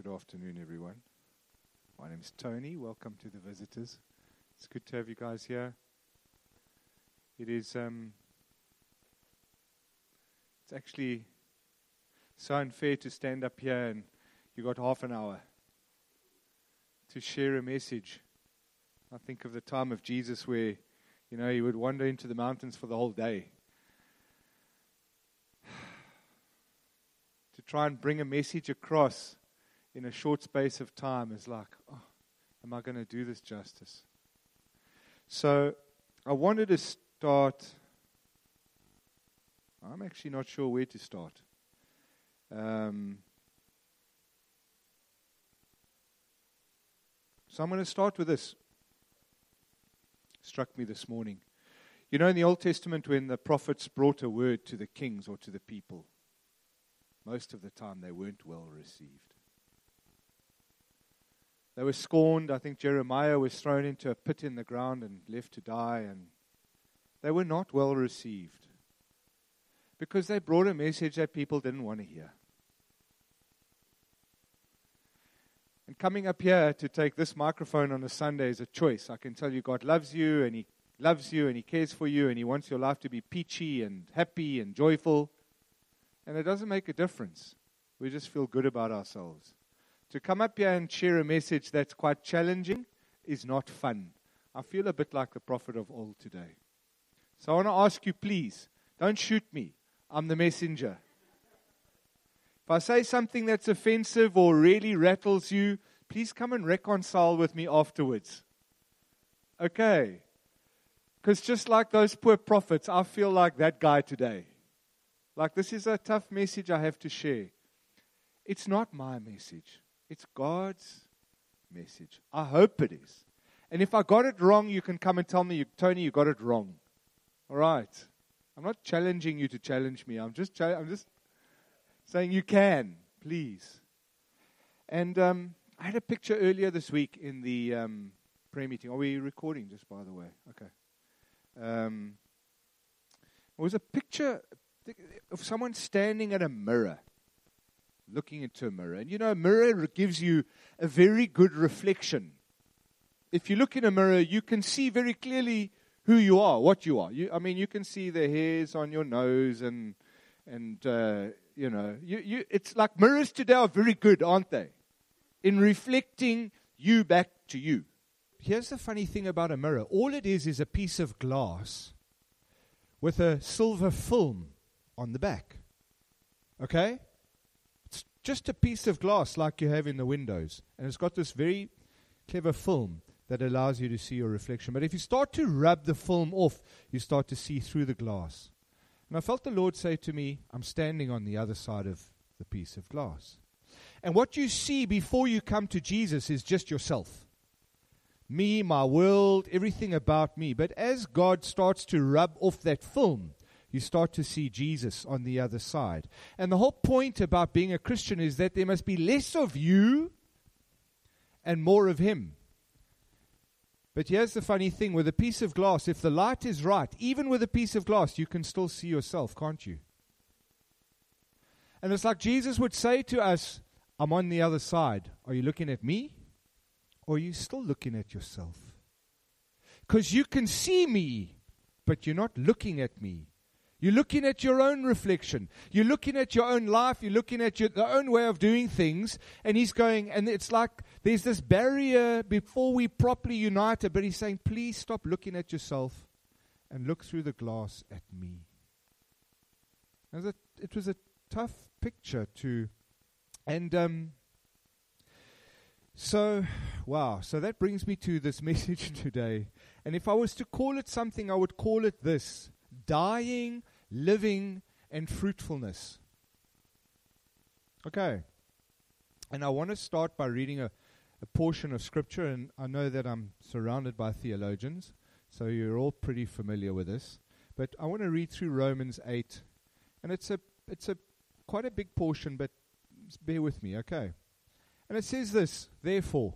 afternoon, everyone. My name is Tony. Welcome to the visitors. It's good to have you guys here. It is, it's actually so unfair to stand up here and you got half an hour to share a message. I think of the time of Jesus where, he would wander into the mountains for the whole day to try and bring a message across in a short space of time is like, am I going to do this justice? So I wanted to start. I'm actually not sure where to start. So I'm going to start with this. Struck me this morning. In the Old Testament, when the prophets brought a word to the kings or to the people, most of the time they weren't well received. They were scorned. I think Jeremiah was thrown into a pit in the ground and left to die, and they were not well received because they brought a message that people didn't want to hear. And coming up here to take this microphone on a Sunday is a choice. I can tell you God loves you, and He loves you, and He cares for you, and He wants your life to be peachy and happy and joyful. And it doesn't make a difference. We just feel good about ourselves. To come up here and share a message that's quite challenging is not fun. I feel a bit like the prophet of old today. So I want to ask you, please, don't shoot me. I'm the messenger. If I say something that's offensive or really rattles you, please come and reconcile with me afterwards. Okay? Because just like those poor prophets, I feel like that guy today. Like, this is a tough message I have to share. It's not my message. It's God's message. I hope it is. And if I got it wrong, you can come and tell me, Tony, you got it wrong. All right. I'm not challenging you to challenge me. I'm just saying you can, please. And I had a picture earlier this week in the prayer meeting. Are we recording, just by the way? Okay. It was a picture of someone standing at a mirror, looking into a mirror. And a mirror gives you a very good reflection. If you look in a mirror, you can see very clearly who you are, what you are. You can see the hairs on your nose and it's like mirrors today are very good, aren't they? In reflecting you back to you. Here's the funny thing about a mirror. All it is a piece of glass with a silver film on the back. Okay? It's just a piece of glass like you have in the windows. And it's got this very clever film that allows you to see your reflection. But if you start to rub the film off, you start to see through the glass. And I felt the Lord say to me, I'm standing on the other side of the piece of glass. And what you see before you come to Jesus is just yourself. Me, my world, everything about me. But as God starts to rub off that film, you start to see Jesus on the other side. And the whole point about being a Christian is that there must be less of you and more of Him. But here's the funny thing. With a piece of glass, if the light is right, even with a piece of glass, you can still see yourself, can't you? And it's like Jesus would say to us, I'm on the other side. Are you looking at me? Or are you still looking at yourself? Because you can see me, but you're not looking at me. You're looking at your own reflection. You're looking at your own life. You're looking at your own way of doing things. And He's going, and it's like there's this barrier before we properly united. But He's saying, please stop looking at yourself and look through the glass at me. It was a tough picture to, and so that brings me to this message today. And if I was to call it something, I would call it this: dying, living, and fruitfulness. Okay. And I want to start by reading a portion of Scripture, and I know that I'm surrounded by theologians, so you're all pretty familiar with this. But I want to read through Romans 8, and it's a quite a big portion, but bear with me, okay? And it says this: therefore,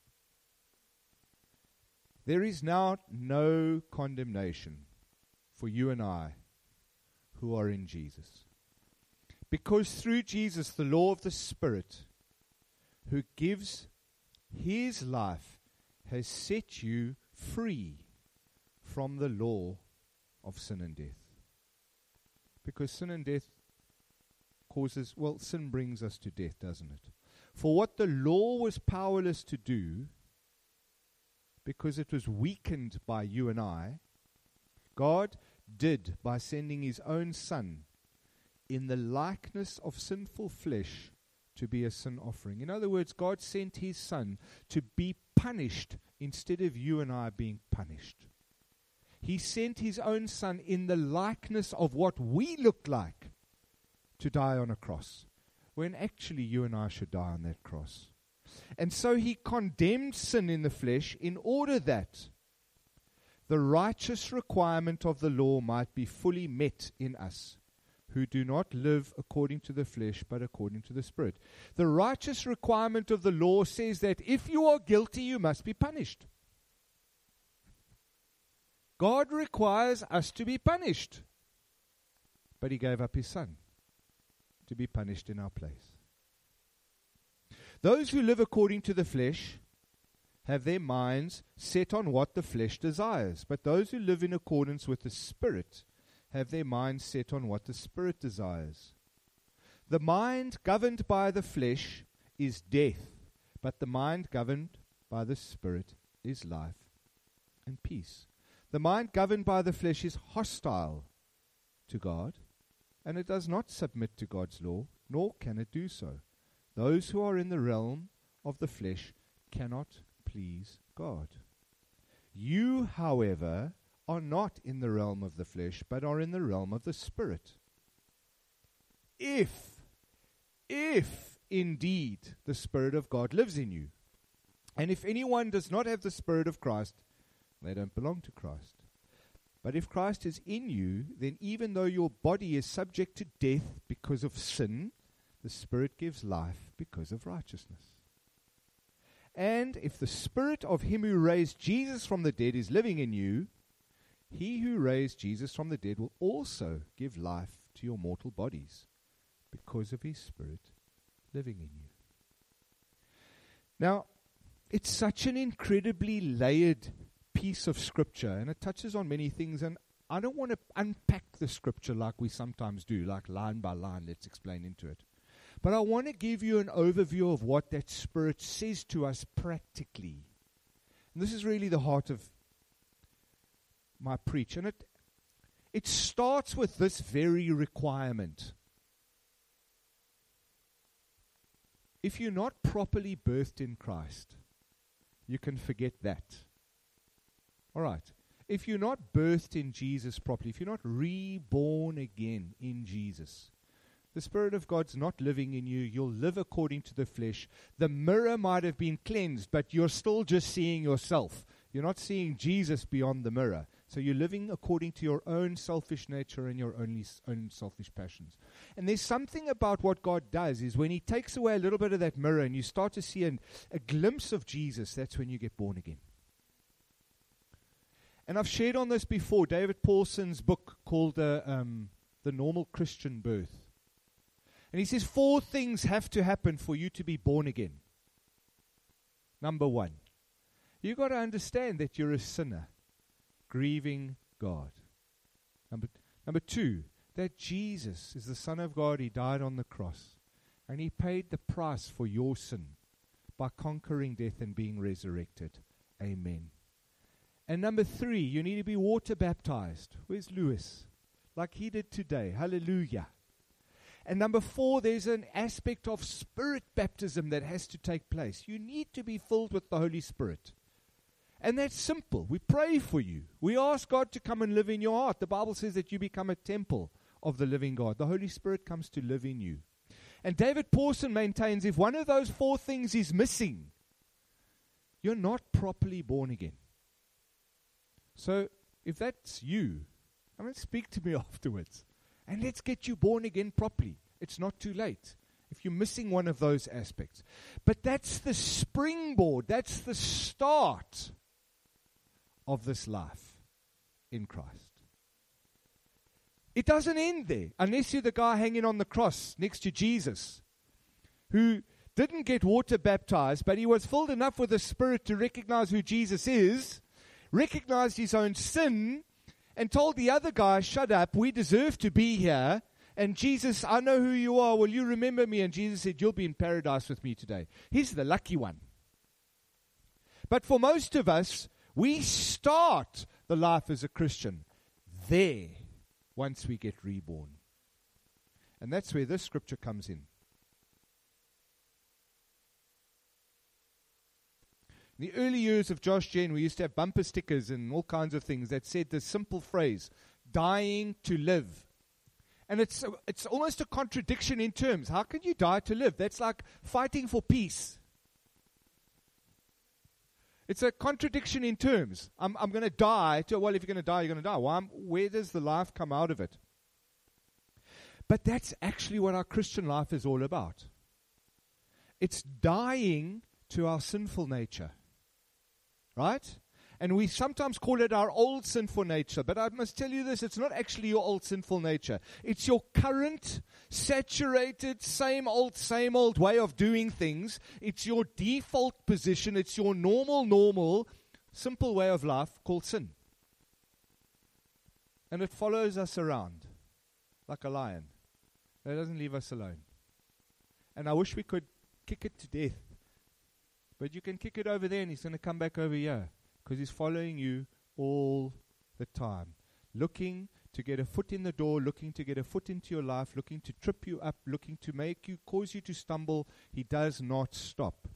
there is now no condemnation for you and I who are in Jesus. Because through Jesus, the law of the Spirit, who gives his life has set you free from the law of sin and death. Because sin and death sin brings us to death, doesn't it? For what the law was powerless to do, because it was weakened by you and I, God did by sending his own Son in the likeness of sinful flesh to be a sin offering. In other words, God sent his Son to be punished instead of you and I being punished. He sent his own Son in the likeness of what we look like to die on a cross, when actually you and I should die on that cross. And so he condemned sin in the flesh in order that the righteous requirement of the law might be fully met in us, who do not live according to the flesh, but according to the Spirit. The righteous requirement of the law says that if you are guilty, you must be punished. God requires us to be punished. But he gave up his Son to be punished in our place. Those who live according to the flesh have their minds set on what the flesh desires. But those who live in accordance with the Spirit have their minds set on what the Spirit desires. The mind governed by the flesh is death, but the mind governed by the Spirit is life and peace. The mind governed by the flesh is hostile to God, and it does not submit to God's law, nor can it do so. Those who are in the realm of the flesh cannot please God. You, however, are not in the realm of the flesh, but are in the realm of the Spirit. If indeed the Spirit of God lives in you. And if anyone does not have the Spirit of Christ, they don't belong to Christ. But if Christ is in you, then even though your body is subject to death because of sin, the Spirit gives life because of righteousness. And if the Spirit of him who raised Jesus from the dead is living in you, he who raised Jesus from the dead will also give life to your mortal bodies because of his Spirit living in you. Now, it's such an incredibly layered piece of Scripture, and it touches on many things, and I don't want to unpack the Scripture like we sometimes do, like line by line, let's explain into it. But I want to give you an overview of what that Spirit says to us practically. And this is really the heart of my preach. And it starts with this very requirement. If you're not properly birthed in Christ, you can forget that. All right. If you're not birthed in Jesus properly, if you're not reborn again in Jesus, the Spirit of God's not living in you. You'll live according to the flesh. The mirror might have been cleansed, but you're still just seeing yourself. You're not seeing Jesus beyond the mirror. So you're living according to your own selfish nature and your own selfish passions. And there's something about what God does is when he takes away a little bit of that mirror and you start to see a glimpse of Jesus, that's when you get born again. And I've shared on this before, David Paulson's book called The Normal Christian Birth. And he says 4 things have to happen for you to be born again. Number 1, you've got to understand that you're a sinner, grieving God. Number 2, that Jesus is the Son of God. He died on the cross. And he paid the price for your sin by conquering death and being resurrected. Amen. And number 3, you need to be water baptized. Where's Lewis? Like he did today. Hallelujah. And number 4, there's an aspect of Spirit baptism that has to take place. You need to be filled with the Holy Spirit. And that's simple. We pray for you. We ask God to come and live in your heart. The Bible says that you become a temple of the living God. The Holy Spirit comes to live in you. And David Pawson maintains if one of those 4 things is missing, you're not properly born again. So if that's you, speak to me afterwards. And let's get you born again properly. It's not too late if you're missing one of those aspects. But that's the springboard. That's the start of this life in Christ. It doesn't end there unless you're the guy hanging on the cross next to Jesus who didn't get water baptized, but he was filled enough with the Spirit to recognize who Jesus is, recognized his own sin, and told the other guy, shut up, we deserve to be here. And Jesus, I know who you are, will you remember me? And Jesus said, you'll be in paradise with me today. He's the lucky one. But for most of us, we start the life as a Christian there once we get reborn. And that's where this scripture comes in. In the early years of Josh Gen, we used to have bumper stickers and all kinds of things that said the simple phrase, dying to live. And it's almost a contradiction in terms. How can you die to live? That's like fighting for peace. It's a contradiction in terms. I'm going to die. Well, if you're going to die, you're going to die. Where does the life come out of it? But that's actually what our Christian life is all about. It's dying to our sinful nature. Right? And we sometimes call it our old sinful nature. But I must tell you this, it's not actually your old sinful nature. It's your current, saturated, same old way of doing things. It's your default position. It's your normal, simple way of life called sin. And it follows us around like a lion. It doesn't leave us alone. And I wish we could kick it to death. But you can kick it over there and he's going to come back over here. Because he's following you all the time. Looking to get a foot in the door, looking to get a foot into your life, looking to trip you up, looking to cause you to stumble. He does not stop.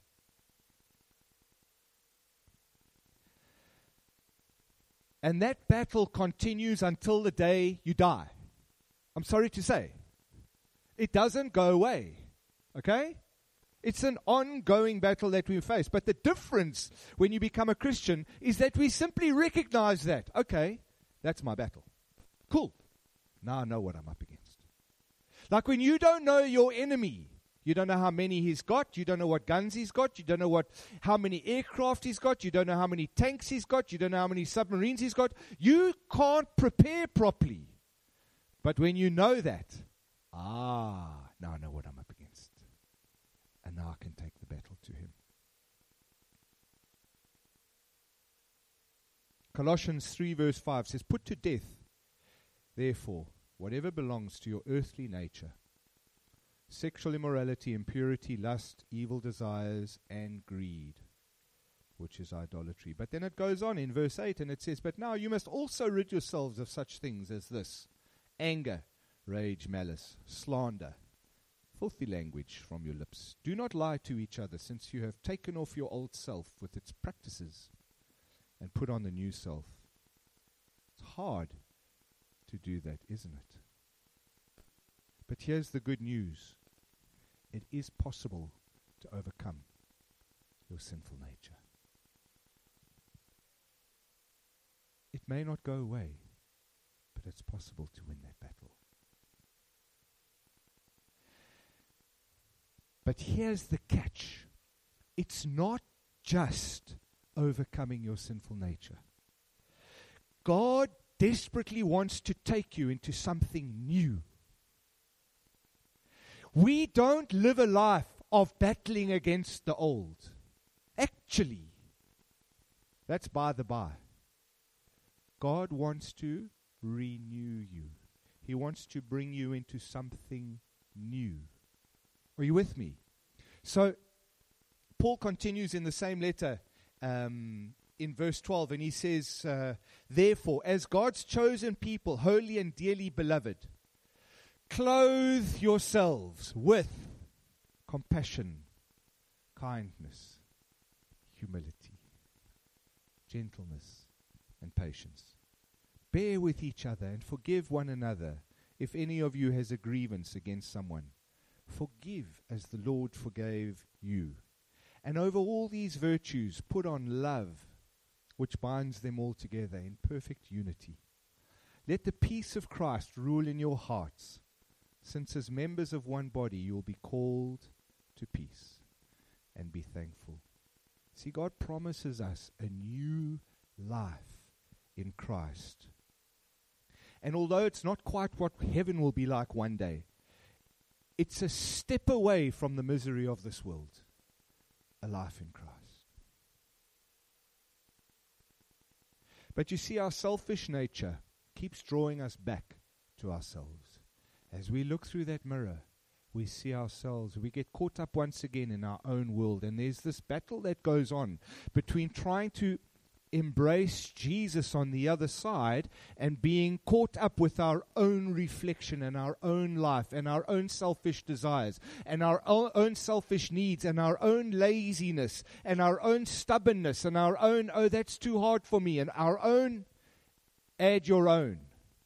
And that battle continues until the day you die. I'm sorry to say. It doesn't go away. Okay? It's an ongoing battle that we face. But the difference when you become a Christian is that we simply recognize that. Okay, that's my battle. Cool. Now I know what I'm up against. Like when you don't know your enemy, you don't know how many he's got, you don't know what guns he's got, you don't know how many aircraft he's got, you don't know how many tanks he's got, you don't know how many submarines he's got. You can't prepare properly. But when you know that, now I know what I'm up against. And now I can take the battle to him. Colossians 3 verse 5 says, put to death, therefore, whatever belongs to your earthly nature, sexual immorality, impurity, lust, evil desires, and greed, which is idolatry. But then it goes on in verse 8 and it says, but now you must also rid yourselves of such things as this: anger, rage, malice, slander, filthy language from your lips. Do not lie to each other, since you have taken off your old self with its practices and put on the new self. It's hard to do that, isn't it? But here's the good news. It is possible to overcome your sinful nature. It may not go away, but it's possible to win that battle. But here's the catch. It's not just overcoming your sinful nature. God desperately wants to take you into something new. We don't live a life of battling against the old. Actually, that's by the by. God wants to renew you. He wants to bring you into something new. Are you with me? So, Paul continues in the same letter in verse 12, and he says, therefore, as God's chosen people, holy and dearly beloved, clothe yourselves with compassion, kindness, humility, gentleness, and patience. Bear with each other and forgive one another if any of you has a grievance against someone. Forgive as the Lord forgave you. And over all these virtues put on love, which binds them all together in perfect unity. Let the peace of Christ rule in your hearts, since as members of one body you will be called to peace, and be thankful. See, God promises us a new life in Christ. And although it's not quite what heaven will be like one day, it's a step away from the misery of this world. A life in Christ. But you see, our selfish nature keeps drawing us back to ourselves. As we look through that mirror, we see ourselves. We get caught up once again in our own world. And there's this battle that goes on between trying to embrace Jesus on the other side and being caught up with our own reflection and our own life and our own selfish desires and our own selfish needs and our own laziness and our own stubbornness and our own, oh, that's too hard for me, and our own, add your own.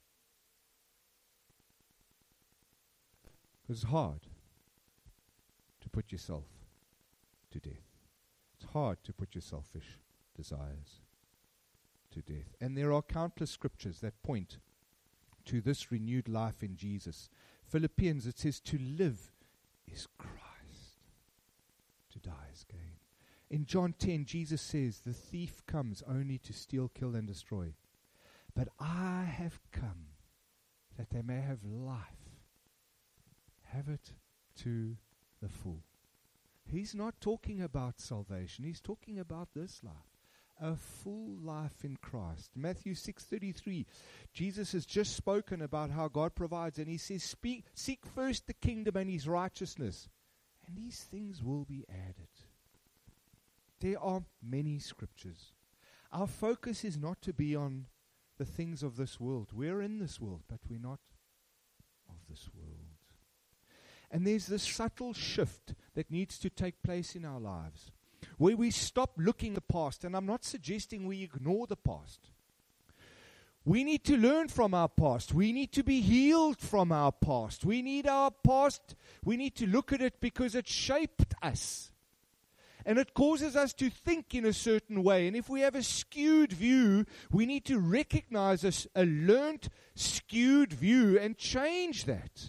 It's hard to put yourself to death. It's hard to put your selfish desires to death. And there are countless scriptures that point to this renewed life in Jesus. Philippians, it says, to live is Christ, to die is gain. In John 10, Jesus says, the thief comes only to steal, kill, and destroy. But I have come that they may have life. Have it to the full. He's not talking about salvation. He's talking about this life. A full life in Christ. Matthew 6:33. Jesus has just spoken about how God provides, and he says, seek first the kingdom and his righteousness, and these things will be added. There are many scriptures. Our focus is not to be on the things of this world. We're in this world, but we're not of this world. And there's this subtle shift that needs to take place in our lives, where we stop looking at the past. And I'm not suggesting we ignore the past. We need to learn from our past. We need to be healed from our past. We need our past. We need to look at it because it shaped us. And it causes us to think in a certain way. And if we have a skewed view, we need to recognize a learnt, skewed view and change that.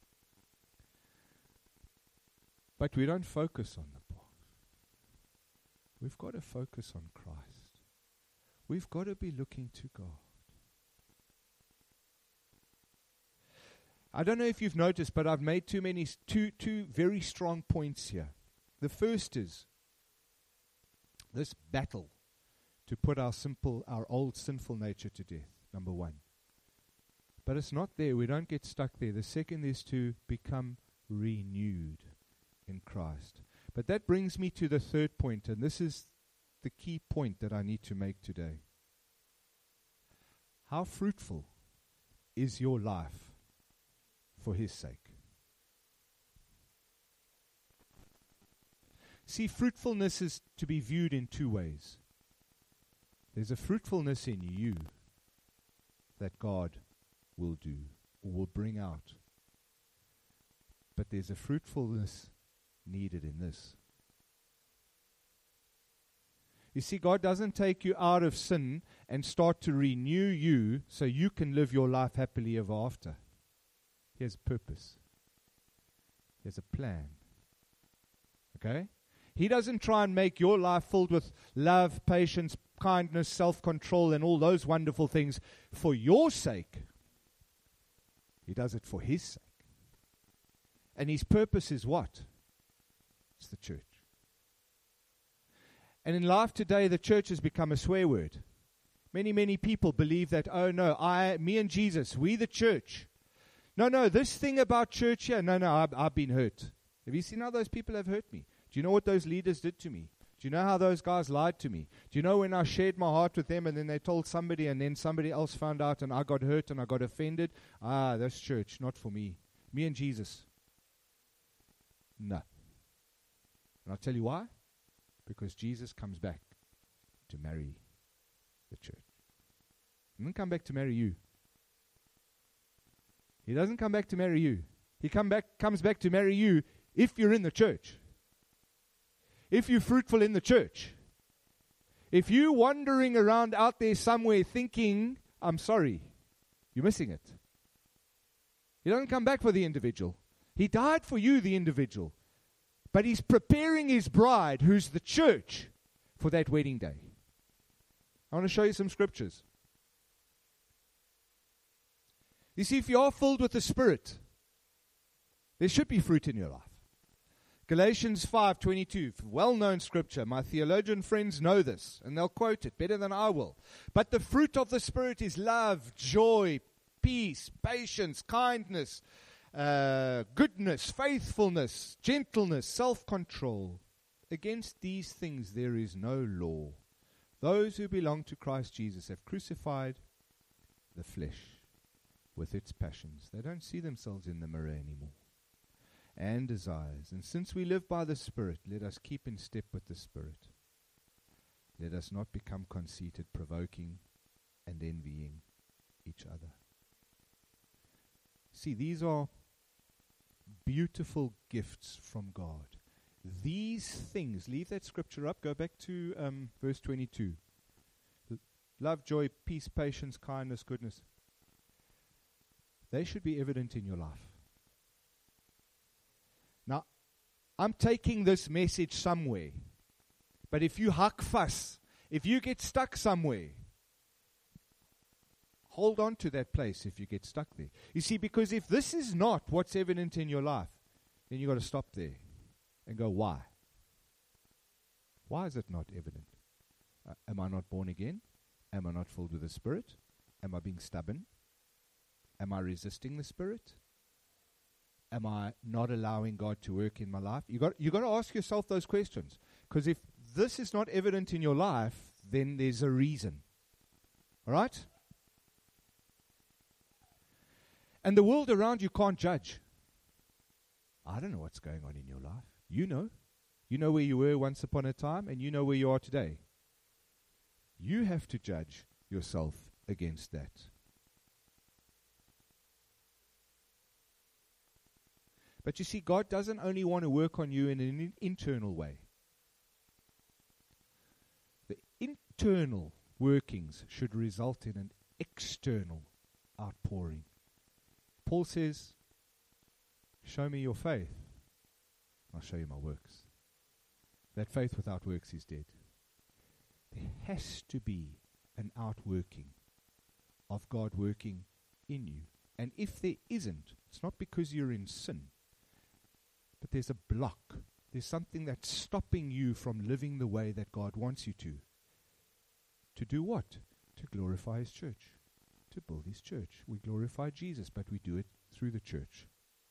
But we don't focus on the past. We've got to focus on Christ. We've got to be looking to God. I don't know if you've noticed, but I've made two very strong points here. The first is this battle to put our old sinful nature to death, number one. But it's not there. We don't get stuck there. The second is to become renewed in Christ. But that brings me to the third point, and this is the key point that I need to make today. How fruitful is your life for His sake? See, fruitfulness is to be viewed in two ways. There's a fruitfulness in you that God will do or will bring out. But there's a fruitfulness needed in this. You see, God doesn't take you out of sin and start to renew you so you can live your life happily ever after. He has a purpose. He has a plan. Okay? He doesn't try and make your life filled with love, patience, kindness, self-control, and all those wonderful things for your sake. He does it for His sake. And His purpose is what? It's the church. And in life today, the church has become a swear word. Many, many people believe that, oh no, me and Jesus, we the church. No, this thing about church here, no, I've been hurt. Have you seen how those people have hurt me? Do you know what those leaders did to me? Do you know how those guys lied to me? Do you know when I shared my heart with them and then they told somebody and then somebody else found out and I got hurt and I got offended? That's church, not for me. Me and Jesus. No. And I'll tell you why. Because Jesus comes back to marry the church. He doesn't come back to marry you. He doesn't come back to marry you. He comes back to marry you if you're in the church. If you're fruitful in the church. If you're wandering around out there somewhere thinking, I'm sorry, you're missing it. He doesn't come back for the individual. He died for you, the individual. But He's preparing His bride, who's the church, for that wedding day. I want to show you some scriptures. You see, if you are filled with the Spirit, There should be fruit in your life. Galatians 5:22, well-known scripture. My theologian friends know this, and they'll quote it better than I will. But the fruit of the Spirit is love, joy, peace, patience, kindness, goodness, faithfulness, gentleness, self-control. Against these things there is no law. Those who belong to Christ Jesus have crucified the flesh with its passions. They don't see themselves in the mirror anymore. And desires. And since we live by the Spirit, let us keep in step with the Spirit. Let us not become conceited, provoking, and envying each other. See, these are beautiful gifts from God. These things, leave that scripture up, go back to verse 22. Love, joy, peace, patience, kindness, goodness. They should be evident in your life. Now, I'm taking this message somewhere, but if you huck fuss, if you get stuck somewhere, hold on to that place if you get stuck there. You see, because if this is not what's evident in your life, then you've got to stop there and go, why? Why is it not evident? Am I not born again? Am I not filled with the Spirit? Am I being stubborn? Am I resisting the Spirit? Am I not allowing God to work in my life? You got to ask yourself those questions. Because if this is not evident in your life, then there's a reason. All right? And the world around you can't judge. I don't know what's going on in your life. You know. You know where you were once upon a time, and you know where you are today. You have to judge yourself against that. But you see, God doesn't only want to work on you in an internal way. The internal workings should result in an external outpouring. Paul says, show me your faith, I'll show you my works. That faith without works is dead. There has to be an outworking of God working in you. And if there isn't, it's not because you're in sin, but there's a block. There's something that's stopping you from living the way that God wants you to. To do what? To glorify His church. To build His church. We glorify Jesus, but we do it through the church.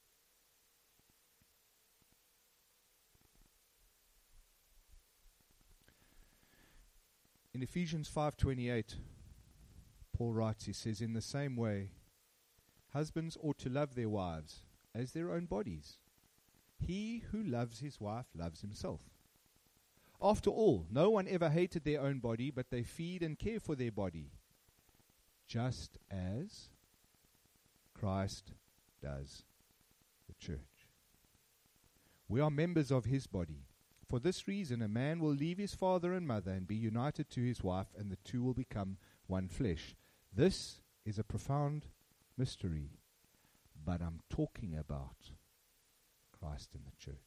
In Ephesians 5:28, Paul writes, he says, in the same way, husbands ought to love their wives as their own bodies. He who loves his wife loves himself. After all, no one ever hated their own body, but they feed and care for their body, just as Christ does the church. We are members of His body. For this reason, a man will leave his father and mother and be united to his wife, and the two will become one flesh. This is a profound mystery, but I'm talking about Christ and the church.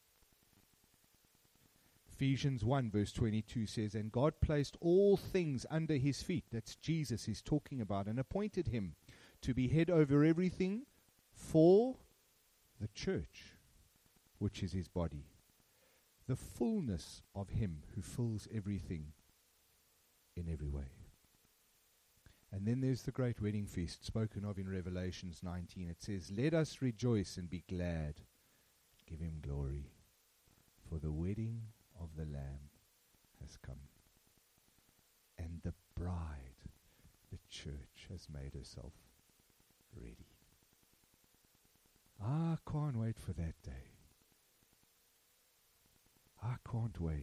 Ephesians 1 verse 22 says, and God placed all things under His feet. That's Jesus He's talking about, and appointed Him to be head over everything for the church, which is His body. The fullness of Him who fills everything in every way. And then there's the great wedding feast spoken of in Revelations 19. It says, let us rejoice and be glad. Give Him glory, for the wedding of the Lamb has come. And the bride, the church, has made herself ready. I can't wait for that day. I can't wait.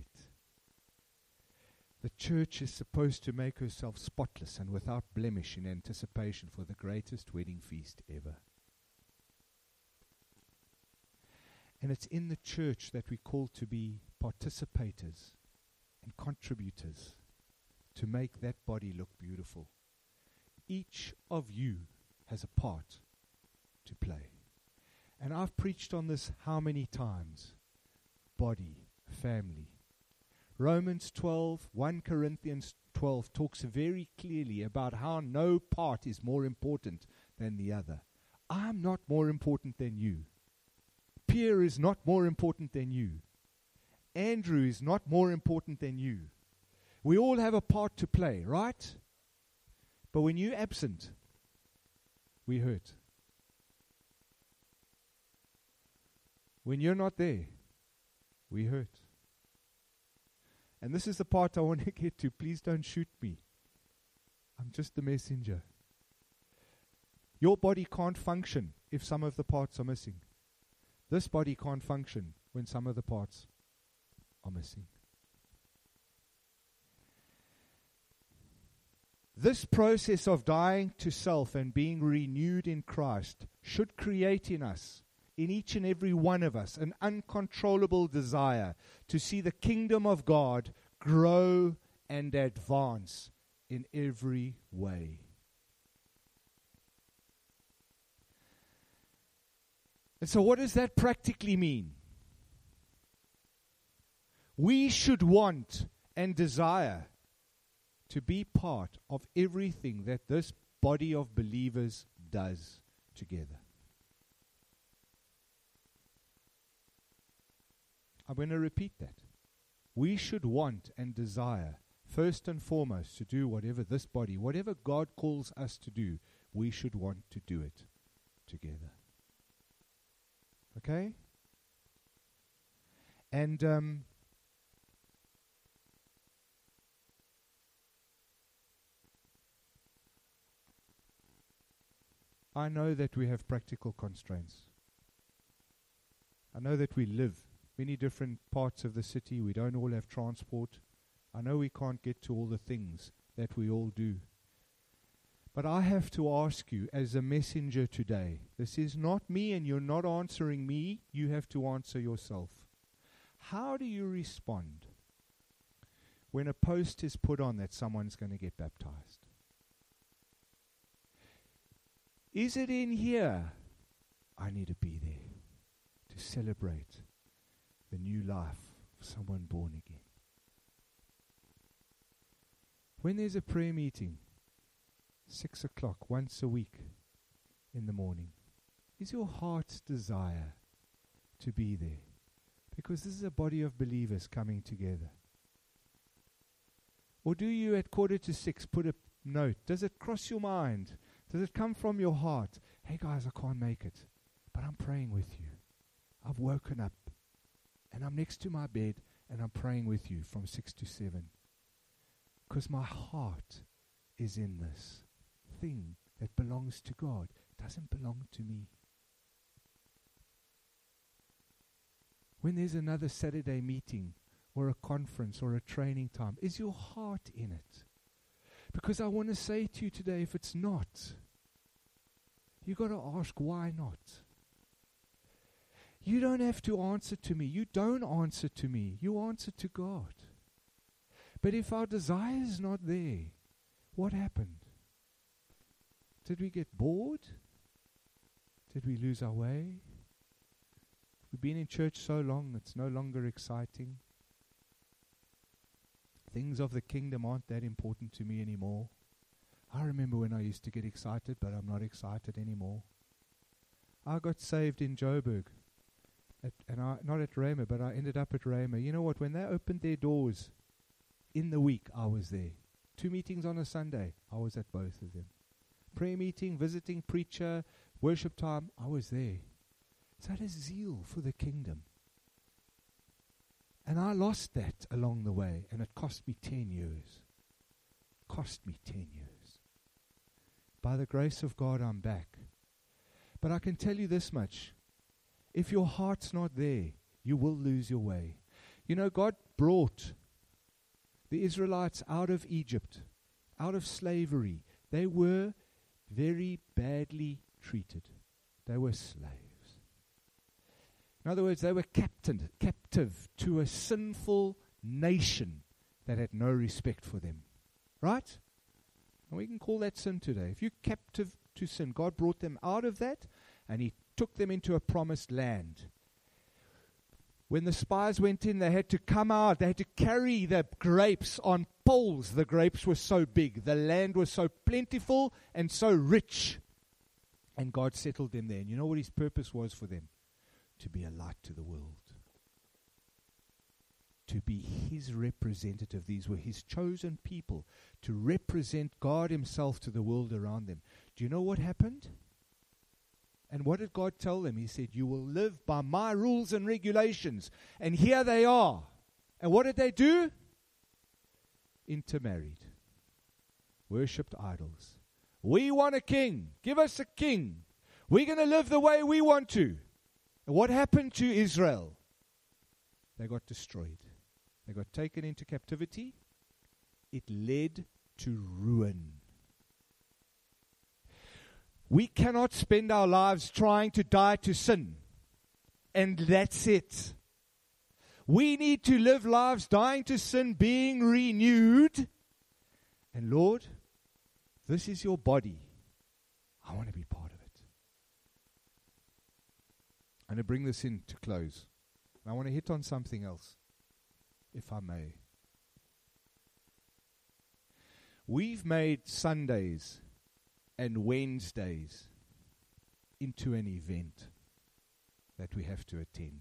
The church is supposed to make herself spotless and without blemish in anticipation for the greatest wedding feast ever. And it's in the church that we're called to be participators and contributors to make that body look beautiful. Each of you has a part to play. And I've preached on this how many times? Body, family. Romans 12, 1 Corinthians 12 talks very clearly about how no part is more important than the other. I'm not more important than you. Pierre is not more important than you. Andrew is not more important than you. We all have a part to play, right? But when you're absent, we hurt. When you're not there, we hurt. And this is the part I want to get to. Please don't shoot me. I'm just the messenger. Your body can't function if some of the parts are missing. This body can't function when some of the parts are missing. This process of dying to self and being renewed in Christ should create in us, in each and every one of us, an uncontrollable desire to see the kingdom of God grow and advance in every way. And so what does that practically mean? We should want and desire to be part of everything that this body of believers does together. I'm going to repeat that. We should want and desire, first and foremost, to do whatever this body, whatever God calls us to do, we should want to do it together. Okay? And I know that we have practical constraints. I know that we live many different parts of the city. We don't all have transport. I know we can't get to all the things that we all do. But I have to ask you as a messenger today, this is not me and you're not answering me, you have to answer yourself. How do you respond when a post is put on that someone's going to get baptized? Is it in here? I need to be there to celebrate the new life of someone born again. When there's a prayer meeting, 6 o'clock, once a week in the morning, is your heart's desire to be there? Because this is a body of believers coming together. Or do you at 5:45 put a note? Does it cross your mind? Does it come from your heart? Hey guys, I can't make it, but I'm praying with you. I've woken up and I'm next to my bed and I'm praying with you from 6 to 7. Because my heart is in this thing that belongs to God. It doesn't belong to me. When there's another Saturday meeting or a conference or a training time, is your heart in it? Because I want to say to you today, if it's not, you've got to ask why not. You don't have to answer to me. You don't answer to me. You answer to God. But if our desire is not there, what happened? Did we get bored? Did we lose our way? We've been in church so long, it's no longer exciting. Things of the kingdom aren't that important to me anymore. I remember when I used to get excited, but I'm not excited anymore. I got saved in Joburg. Not at Rhema, but I ended up at Rhema. You know what? When they opened their doors in the week, I was there. 2 meetings on a Sunday, I was at both of them. Prayer meeting, visiting preacher, worship time, I was there. So that is zeal for the kingdom. And I lost that along the way, and it cost me 10 years. Cost me 10 years. By the grace of God, I'm back. But I can tell you this much. If your heart's not there, you will lose your way. You know, God brought the Israelites out of Egypt, out of slavery. They were very badly treated. They were slaves. In other words, they were captive to a sinful nation that had no respect for them. Right? And we can call that sin today. If you're captive to sin, God brought them out of that and He took them into a promised land. When the spies went in, they had to come out. They had to carry the grapes on poles. The grapes were so big. The land was so plentiful and so rich. And God settled them there. And you know what His purpose was for them? to be a light to the world, to be His representative. These were His chosen people to represent God Himself to the world around them. Do you know what happened? And what did God tell them? He said, you will live by my rules and regulations. And here they are. And what did they do? Intermarried. Worshipped idols. We want a king. Give us a king. We're going to live the way we want to. And what happened to Israel? They got destroyed. They got taken into captivity. It led to ruin. We cannot spend our lives trying to die to sin. And that's it. We need to live lives dying to sin, being renewed. And Lord, this is your body. I want to be part of it. I'm going to bring this in to close. And I want to hit on something else, if I may. We've made Sundays and Wednesdays into an event that we have to attend.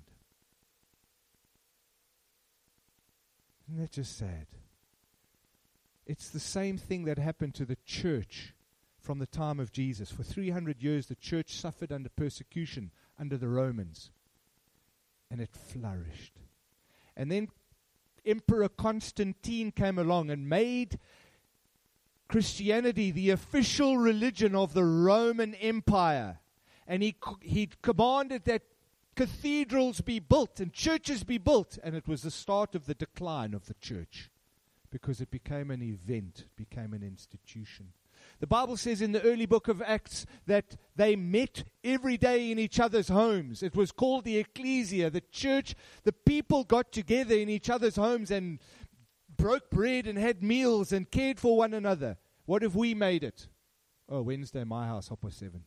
Isn't that just sad? It's the same thing that happened to the church from the time of Jesus. For 300 years, the church suffered under persecution under the Romans. And it flourished. And then Emperor Constantine came along and made Christianity the official religion of the Roman Empire. And he commanded that cathedrals be built and churches be built. And it was the start of the decline of the church, because it became an event, it became an institution. The Bible says in the early book of Acts that they met every day in each other's homes. It was called the ecclesia, the church. The people got together in each other's homes and broke bread and had meals and cared for one another. What have we made it? Oh, Wednesday, my house, 7:30.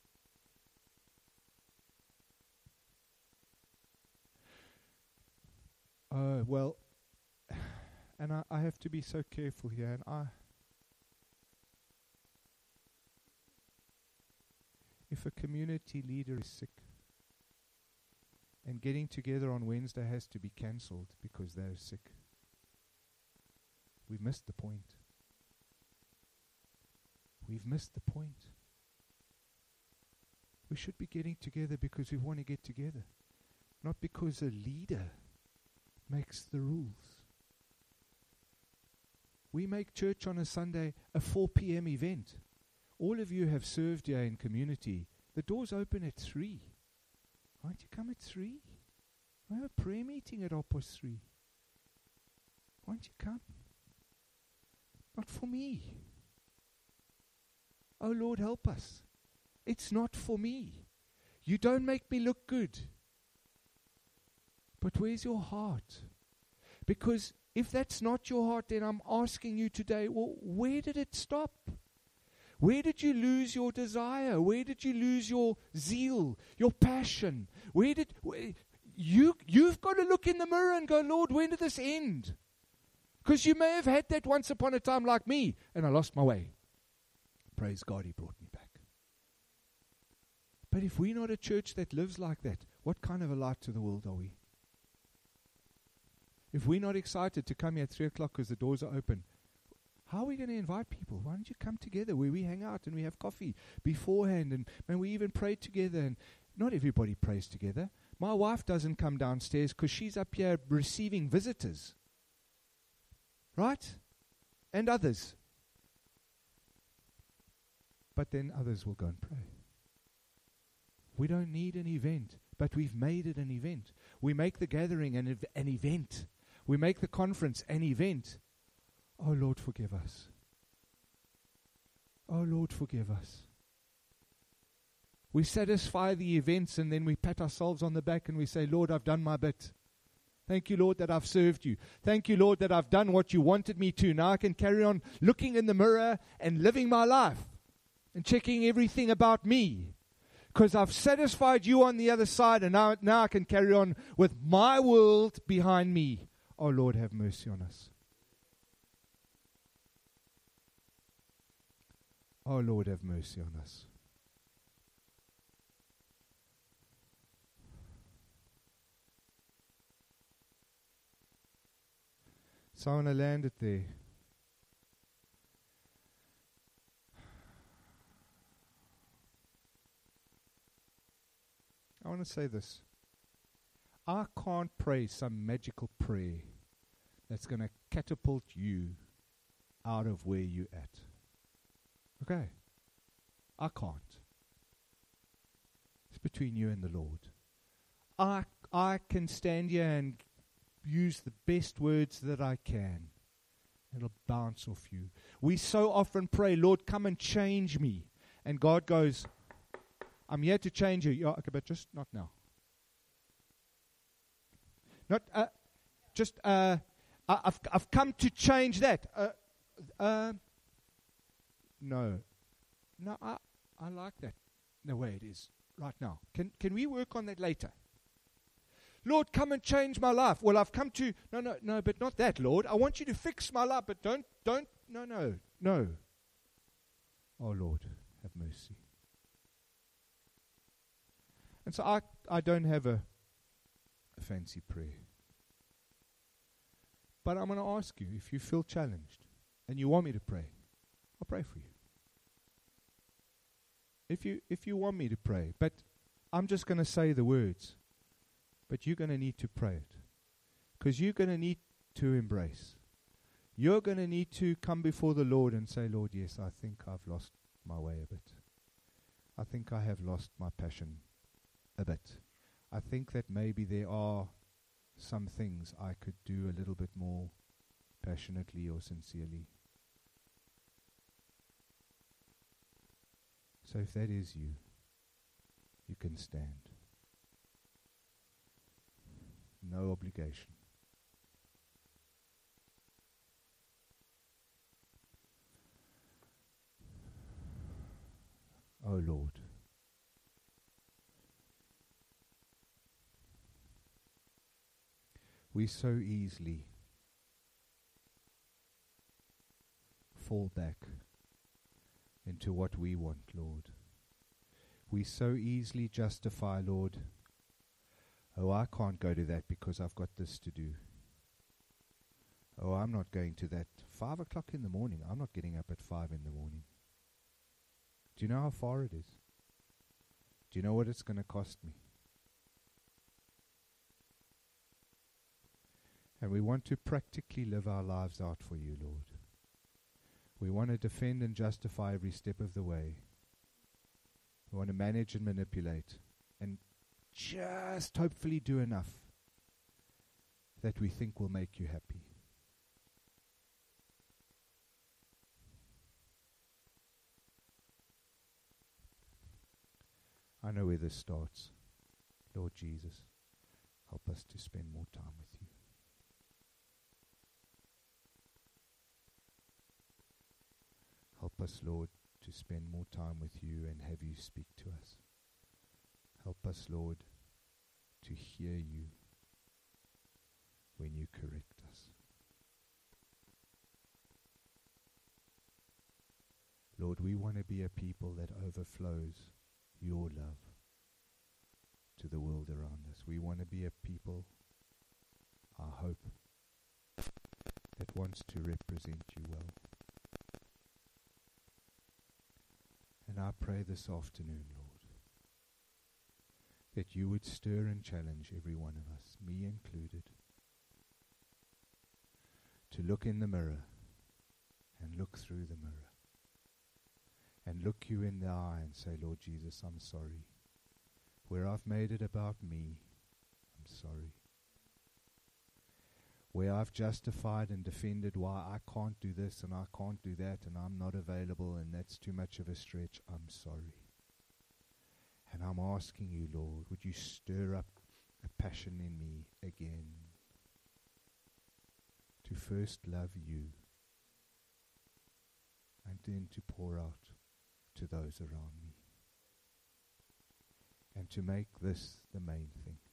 Well, and I have to be so careful here. And if a community leader is sick, and getting together on Wednesday has to be cancelled because they're sick, we've missed the point. We've missed the point. We should be getting together because we want to get together, not because a leader makes the rules. We make church on a Sunday a 4 p.m. event. All of you have served here in community. The doors open at 3. Why don't you come at 3? We have a prayer meeting at 3:30. Why don't you come? Not for me. Oh Lord, help us. It's not for me. You don't make me look good. But where's your heart? Because if that's not your heart, then I'm asking you today, well, where did it stop? Where did you lose your desire? Where did you lose your zeal, your passion? You've got to look in the mirror and go, Lord, when did this end? Because you may have had that once upon a time like me, and I lost my way. Praise God, He brought me back. But if we're not a church that lives like that, what kind of a light to the world are we? If we're not excited to come here at 3 o'clock because the doors are open, how are we going to invite people? Why don't you come together where we hang out and we have coffee beforehand, and we even pray together? And not everybody prays together. My wife doesn't come downstairs because she's up here receiving visitors. Right? And others. But then others will go and pray. We don't need an event, but we've made it an event. We make the gathering an event. We make the conference an event. Oh Lord, forgive us. Oh Lord, forgive us. We satisfy the events and then we pat ourselves on the back and we say, Lord, I've done my bit. Thank you, Lord, that I've served you. Thank you, Lord, that I've done what you wanted me to. Now I can carry on looking in the mirror and living my life and checking everything about me. Because I've satisfied you on the other side, and now I can carry on with my world behind me. Oh, Lord, have mercy on us. Oh, Lord, have mercy on us. So I want to land it there. I want to say this. I can't pray some magical prayer that's going to catapult you out of where you're at. Okay? I can't. It's between you and the Lord. I can stand here and use the best words that I can. It'll bounce off you. We so often pray, Lord, come and change me. And God goes, I'm here to change you. Yeah, okay, but just not now. Not I've come to change that. No, I like that the way it is right now. Can we work on that later? Lord, come and change my life. Well, I've come to no, but not that, Lord. I want you to fix my life, but don't no. Oh Lord, have mercy. And so I don't have a fancy prayer. But I'm going to ask you, if you feel challenged and you want me to pray, I'll pray for you. If you want me to pray, but I'm just going to say the words, but you're going to need to pray it. Because you're going to need to embrace. You're going to need to come before the Lord and say, Lord, yes, I think I've lost my way a bit. I think I have lost my passion a bit. I think that maybe there are some things I could do a little bit more passionately or sincerely. So if that is you, you can stand. No obligation. Oh Lord, we so easily fall back into what we want, Lord. We so easily justify, Lord, oh, I can't go to that because I've got this to do. Oh, I'm not going to that 5 o'clock in the morning. I'm not getting up at 5 in the morning. Do you know how far it is? Do you know what it's going to cost me? And we want to practically live our lives out for you, Lord. We want to defend and justify every step of the way. We want to manage and manipulate and just hopefully do enough that we think will make you happy. I know where this starts. Lord Jesus, help us to spend more time with you. Help us, Lord, to spend more time with you and have you speak to us. Help us, Lord, to hear you when you correct us. Lord, we want to be a people that overflows your love to the world around us. We want to be a people, our hope, that wants to represent you well. And I pray this afternoon, Lord, that you would stir and challenge every one of us, me included, to look in the mirror and look through the mirror and look you in the eye and say, Lord Jesus, I'm sorry. Where I've made it about me, I'm sorry. Where I've justified and defended why I can't do this and I can't do that and I'm not available and that's too much of a stretch, I'm sorry. And I'm asking you, Lord, would you stir up a passion in me again to first love you and then to pour out to those around me and to make this the main thing.